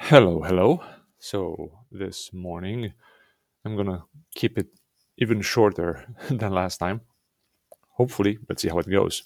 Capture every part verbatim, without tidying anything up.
Hello, hello. So this morning I'm gonna keep it even shorter than last time. Hopefully, let's see how it goes.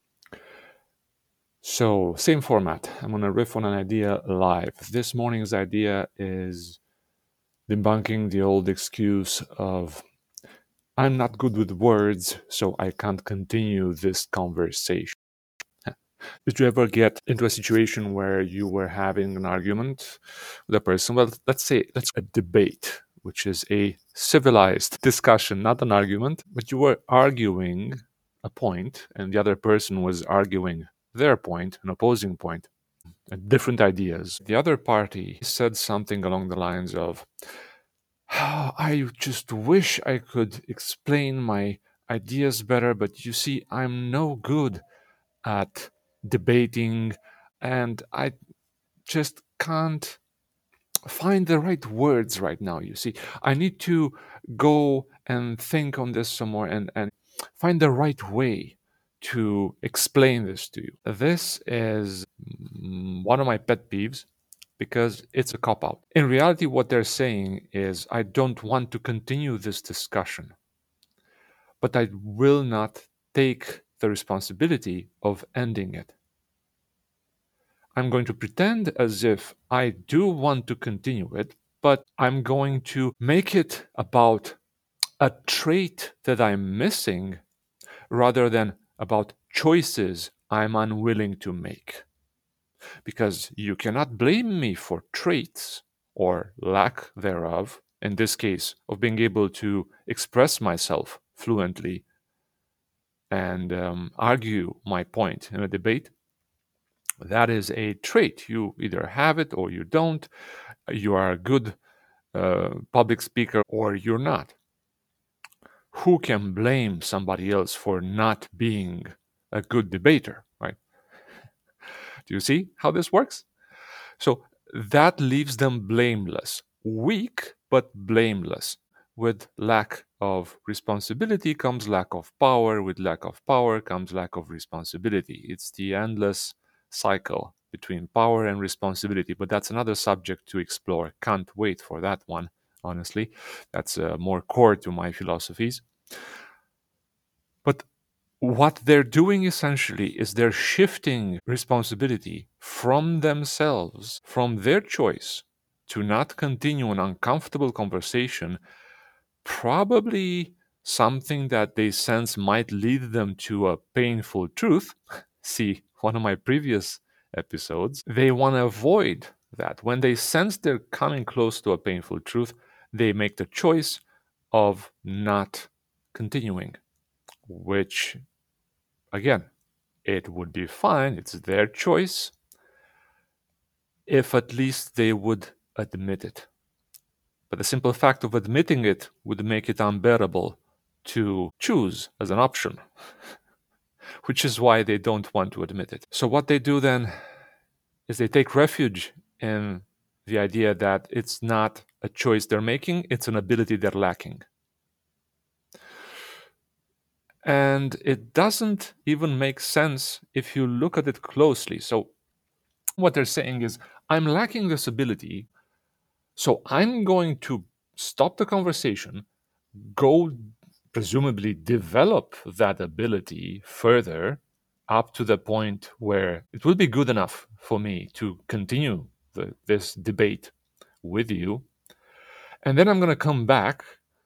So, same format. I'm gonna riff on an idea live. This morning's idea is debunking the old excuse of I'm not good with words, so I can't continue this conversation. Did you ever get into a situation where you were having an argument with a person? Well, let's say that's a debate, which is a civilized discussion, not an argument, but you were arguing a point, and the other person was arguing their point, an opposing point, and different ideas. The other party said something along the lines of, "Ah, I just wish I could explain my ideas better, but you see, I'm no good at debating, and I just can't find the right words right now. You see, I need to go and think on this some more and, and find the right way to explain this to you." This is mm, one of my pet peeves because it's a cop out. In reality, what they're saying is, I don't want to continue this discussion, but I will not take the responsibility of ending it. I'm going to pretend as if I do want to continue it, but I'm going to make it about a trait that I'm missing rather than about choices I'm unwilling to make. Because you cannot blame me for traits or lack thereof, in this case, of being able to express myself fluently and um, argue my point in a debate. That is a trait. You either have it or you don't. You are a good uh, public speaker or you're not. Who can blame somebody else for not being a good debater, right? Do you see how this works? So that leaves them blameless, weak but blameless. With lack of responsibility comes lack of power. With lack of power comes lack of responsibility. It's the endless cycle between power and responsibility. But that's another subject to explore. Can't wait for that one, honestly. That's uh, more core to my philosophies. But what they're doing essentially is they're shifting responsibility from themselves, from their choice to not continue an uncomfortable conversation, probably something that they sense might lead them to a painful truth. See one of my previous episodes. They want to avoid that. When they sense they're coming close to a painful truth, they make the choice of not continuing, which, again, it would be fine. It's their choice if at least they would admit it. But the simple fact of admitting it would make it unbearable to choose as an option, which is why they don't want to admit it. So, what they do then is they take refuge in the idea that it's not a choice they're making, it's an ability they're lacking. And it doesn't even make sense if you look at it closely. So, what they're saying is, I'm lacking this ability, so I'm going to stop the conversation, go presumably develop that ability further up to the point where it will be good enough for me to continue the, this debate with you. And then I'm going to come back.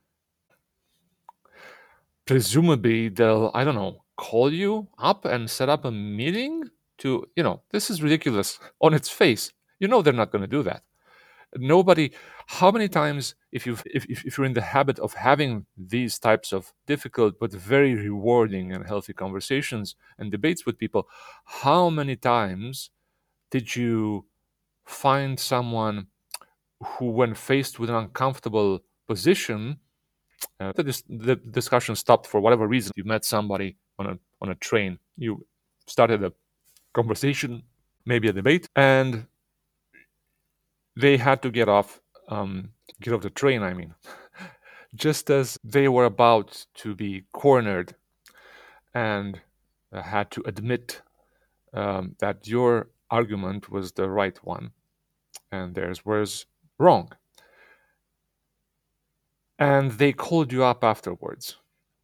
Presumably, they'll, I don't know, call you up and set up a meeting to, you know, this is ridiculous on its face. You know, they're not going to do that. Nobody, how many times, if you if, if if you're in the habit of having these types of difficult but very rewarding and healthy conversations and debates with people, how many times did you find someone who, when faced with an uncomfortable position, uh, the, dis- the discussion stopped for whatever reason? You met somebody on a on a train, you started a conversation, maybe a debate, and they had to get off um, get off the train, I mean, just as they were about to be cornered and uh, had to admit um, that your argument was the right one. and theirs was wrong. And they called you up afterwards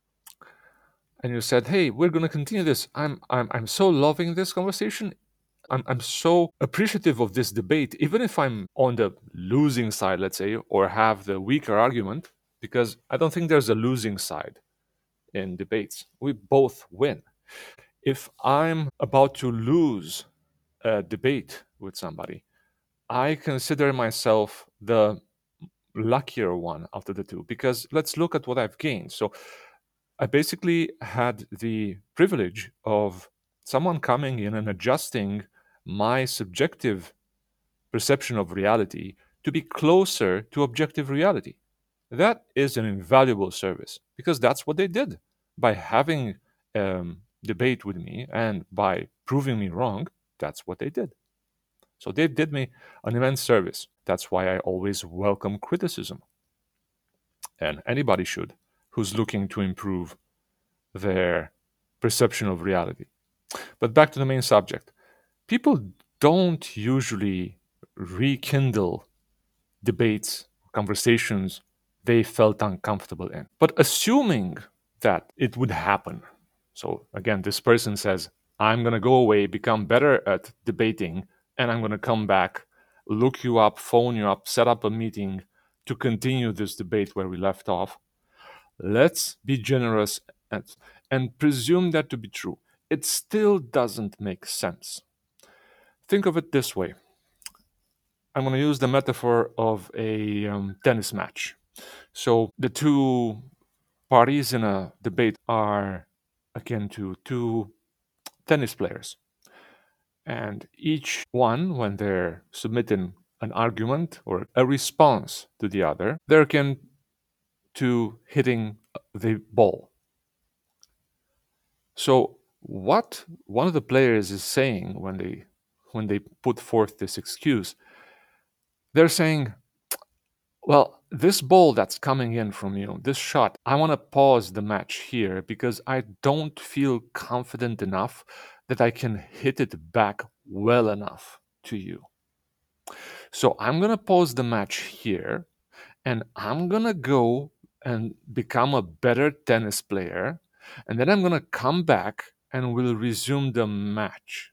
and you said, "Hey, we're going to continue this. I'm, I'm, I'm so loving this conversation. I'm, I'm so appreciative of this debate, even if I'm on the losing side, let's say, or have the weaker argument, because I don't think there's a losing side in debates. We both win. If I'm about to lose a debate with somebody, I consider myself the luckier one out of the two, because let's look at what I've gained. So I basically had the privilege of someone coming in and adjusting my subjective perception of reality to be closer to objective reality. That is an invaluable service, because that's what they did. By having um, debate with me and by proving me wrong, that's what they did. So they did me an immense service. That's why I always welcome criticism. And anybody should who's looking to improve their perception of reality. But back to the main subject. People don't usually rekindle debates, conversations they felt uncomfortable in. But assuming that it would happen, so again, this person says, I'm going to go away, become better at debating, and I'm going to come back, look you up, phone you up, set up a meeting to continue this debate where we left off. Let's be generous and, and presume that to be true. It still doesn't make sense. Think of it this way. I'm going to use the metaphor of a um, tennis match. So the two parties in a debate are akin to two tennis players. And each one, when they're submitting an argument or a response to the other, they're akin to hitting the ball. So what one of the players is saying when they when they put forth this excuse, they're saying, well, this ball that's coming in from you, this shot, I want to pause the match here because I don't feel confident enough that I can hit it back well enough to you. So I'm going to pause the match here and I'm going to go and become a better tennis player. And then I'm going to come back and we'll resume the match.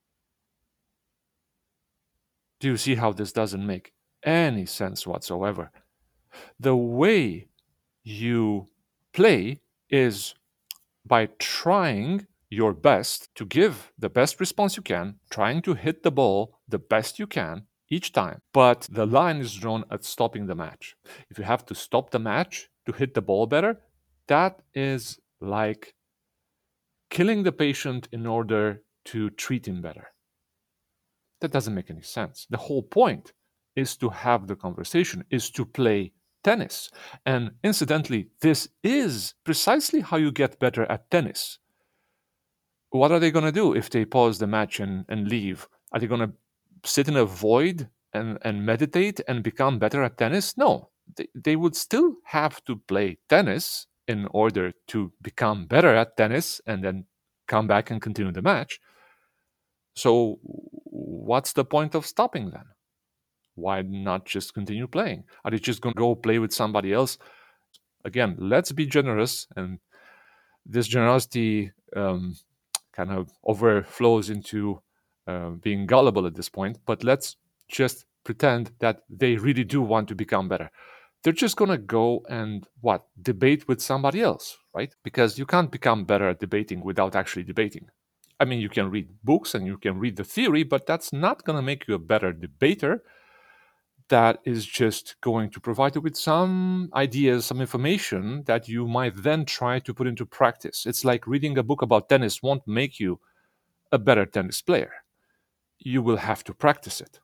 Do you see how this doesn't make any sense whatsoever? The way you play is by trying your best to give the best response you can, trying to hit the ball the best you can each time. But the line is drawn at stopping the match. If you have to stop the match to hit the ball better, that is like killing the patient in order to treat him better. That doesn't make any sense. The whole point is to have the conversation, is to play tennis. And incidentally, this is precisely how you get better at tennis. What are they going to do if they pause the match and, and leave? Are they going to sit in a void and, and meditate and become better at tennis? No. They, they would still have to play tennis in order to become better at tennis and then come back and continue the match. So, what's the point of stopping then? Why not just continue playing? Are they just going to go play with somebody else? Again, let's be generous, and this generosity um, kind of overflows into uh, being gullible at this point, but let's just pretend that they really do want to become better. They're just going to go and what? Debate with somebody else, right? Because you can't become better at debating without actually debating. I mean, you can read books and you can read the theory, but that's not going to make you a better debater. That is just going to provide you with some ideas, some information that you might then try to put into practice. It's like reading a book about tennis won't make you a better tennis player. You will have to practice it.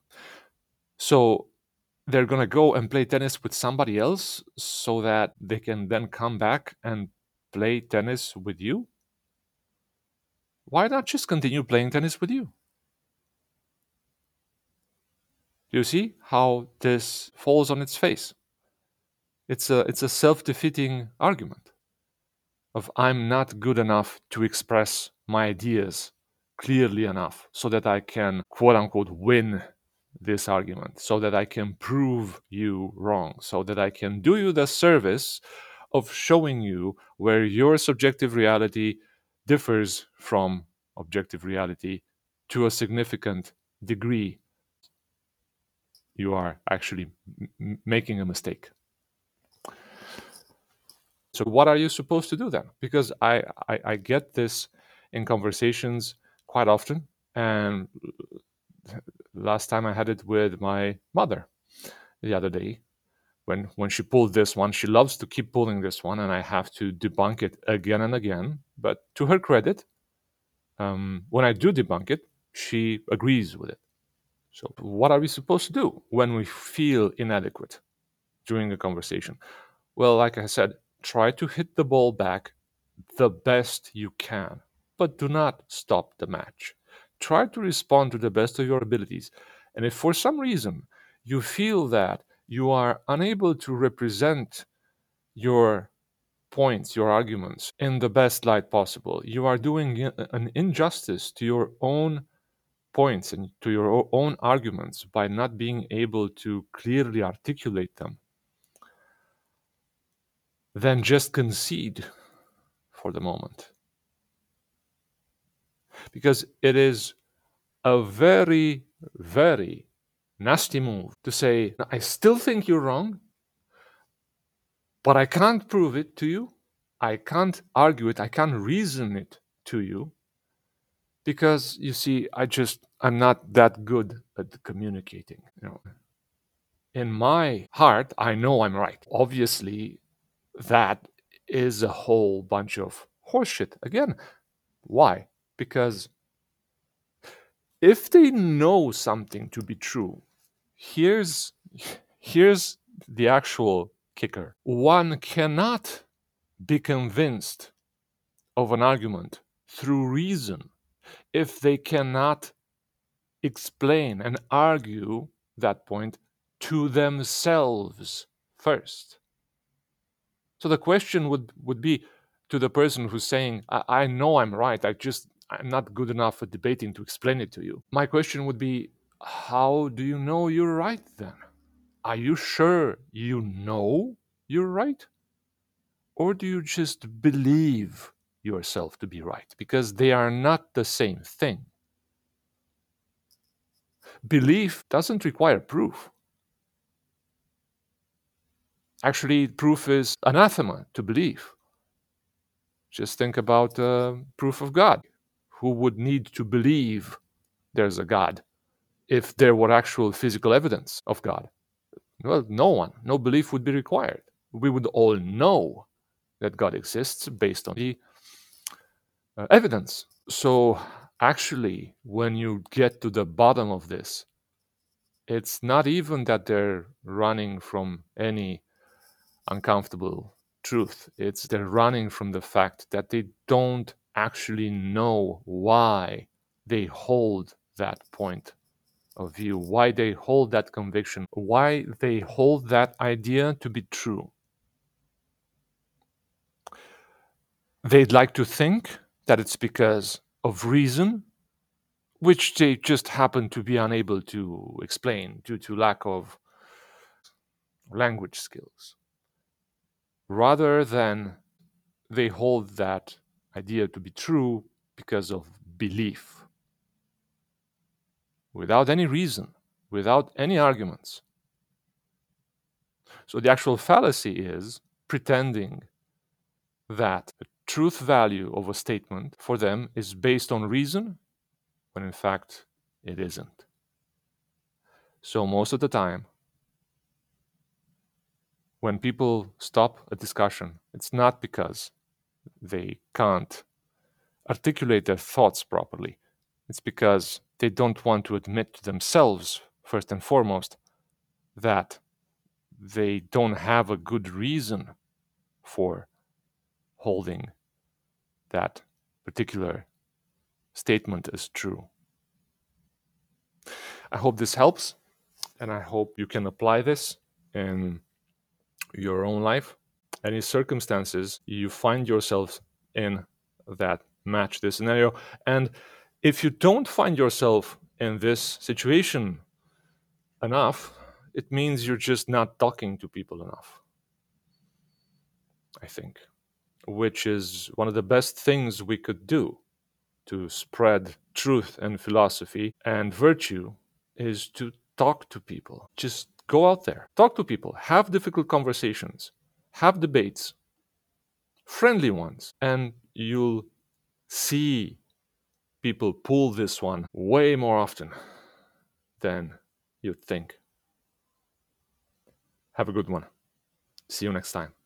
So they're going to go and play tennis with somebody else so that they can then come back and play tennis with you. Why not just continue playing tennis with you? Do you see how this falls on its face? It's a, it's a self-defeating argument of I'm not good enough to express my ideas clearly enough so that I can, quote unquote, win this argument so that I can prove you wrong, so that I can do you the service of showing you where your subjective reality differs from objective reality to a significant degree. You are actually m- making a mistake. So what are you supposed to do then? Because I, I, I get this in conversations quite often, and last time I had it with my mother the other day. When, when she pulled this one, she loves to keep pulling this one, and I have to debunk it again and again. But to her credit, um, when I do debunk it, she agrees with it. So what are we supposed to do when we feel inadequate during a conversation? Well, like I said, try to hit the ball back the best you can, but do not stop the match. Try to respond to the best of your abilities. And if for some reason you feel that you are unable to represent your points, your arguments in the best light possible, you are doing an injustice to your own points and to your own arguments by not being able to clearly articulate them, then just concede for the moment. Because it is a very, very nasty move to say, I still think you're wrong, but I can't prove it to you. I can't argue it. I can't reason it to you. Because, you see, I just, I'm not that good at communicating. You know, in my heart, I know I'm right. Obviously, that is a whole bunch of horseshit. Again, why? Because if they know something to be true, here's here's the actual kicker. One cannot be convinced of an argument through reason if they cannot explain and argue that point to themselves first. So the question would, would be to the person who's saying, I, I know I'm right, I just, I'm not good enough at debating to explain it to you. My question would be, how do you know you're right then? Are you sure you know you're right? Or do you just believe yourself to be right? Because they are not the same thing. Belief doesn't require proof. Actually, proof is anathema to belief. Just think about uh, proof of God. Who would need to believe there's a God if there were actual physical evidence of God? Well, no one. No belief would be required. We would all know that God exists based on the uh, evidence. So actually, when you get to the bottom of this, it's not even that they're running from any uncomfortable truth. It's they're running from the fact that they don't actually know why they hold that point of view, why they hold that conviction, why they hold that idea to be true. They'd like to think that it's because of reason, which they just happen to be unable to explain due to lack of language skills, rather than they hold that idea to be true because of belief, without any reason, without any arguments. So the actual fallacy is pretending that the truth value of a statement for them is based on reason, when in fact it isn't. So most of the time, when people stop a discussion, it's not because they can't articulate their thoughts properly. It's because they don't want to admit to themselves, first and foremost, that they don't have a good reason for holding that particular statement as true. I hope this helps, and I hope you can apply this in your own life. Any circumstances you find yourself in that match this scenario. And if you don't find yourself in this situation enough, it means you're just not talking to people enough, I think, which is one of the best things we could do to spread truth and philosophy and virtue is to talk to people. Just go out there, talk to people, have difficult conversations, have debates, friendly ones, and you'll see people pull this one way more often than you'd think. Have a good one. See you next time.